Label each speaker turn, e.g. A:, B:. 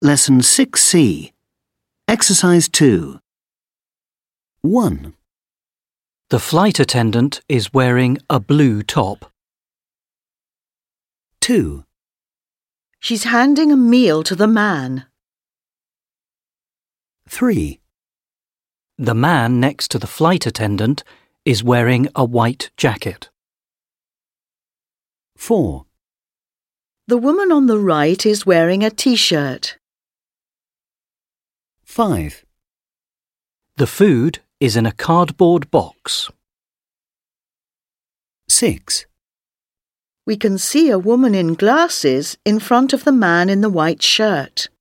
A: Lesson 6C. Exercise 2. 1.
B: The flight attendant is wearing a blue top.
A: 2.
C: She's handing a meal to the man.
A: 3.
B: The man next to the flight attendant is wearing a white jacket.
A: 4.
C: The woman on the right is wearing a t-shirt.
A: 5.
B: The food is in a cardboard box.
A: 6.
C: We can see a woman in glasses in front of the man in the white shirt.